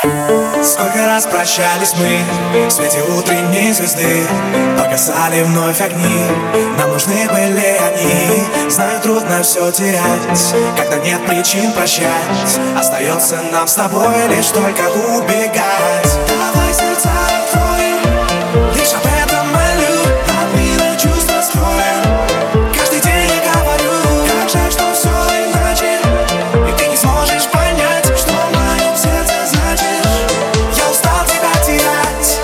Сколько раз прощались мы в свете утренней звезды, погасали вновь огни, нам нужны были они. Знаю, трудно все терять, когда нет причин прощать. Остается нам с тобой лишь только убегать. Давай сердца откроем, лишь об этом молю, от мира чувства скроем. Каждый день я говорю, как жаль, что все иначе, и ты не сможешь понять, что в моем сердце значит. Я устал тебя терять.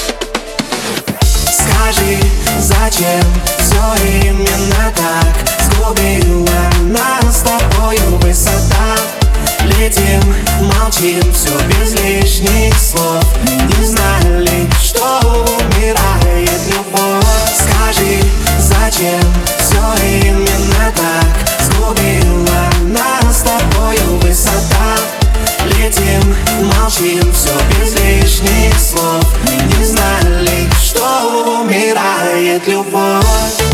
Скажи, зачем все именно так сгубила нас с тобою высота? Летим, молчим, все без лишних слов. Мы не знали, что умирает любовь. Скажи, зачем все именно так сгубила нас с тобою высота? Летим, молчим, все без лишних слов. Мы не знали, что умирает любовь.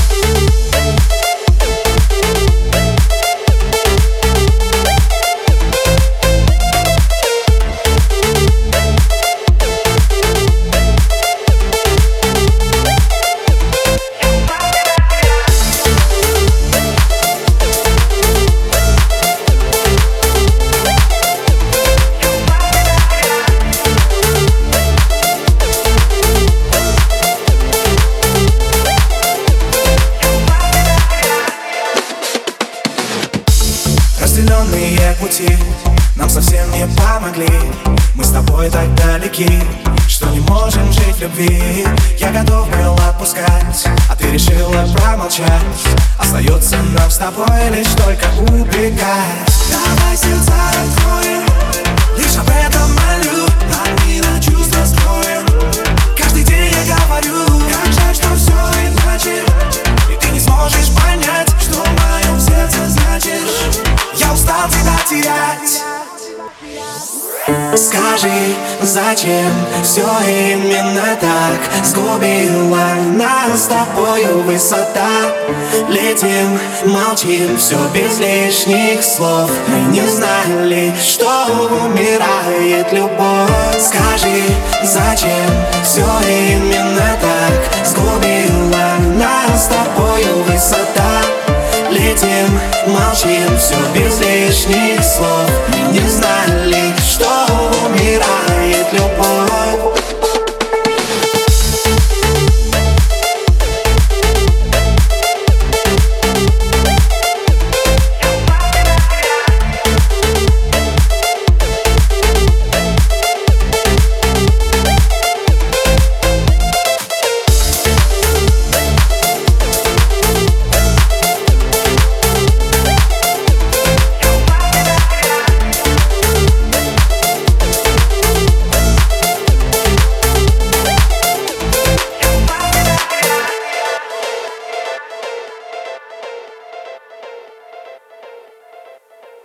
Разделенные пути нам совсем не помогли. Мы с тобой так далеки, что не можем жить в любви. Я готов был отпускать, а ты решила промолчать. Остается нам с тобой лишь только убегать. Давай сердца откроем, лишь об этом молю, от мира чувства скроем. Каждый день я говорю, как жаль, что все иначе, и ты не сможешь понять, что в моем сердце значит. Я устал тебя терять. Скажи, зачем все именно так сгубила нас с тобою высота? Летим, молчим, все без лишних слов. Мы не знали, что умирает любовь. Скажи, зачем все именно так сгубила нас с тобою высота? Летим, молчим, все без лишних слов. Мы не знали, что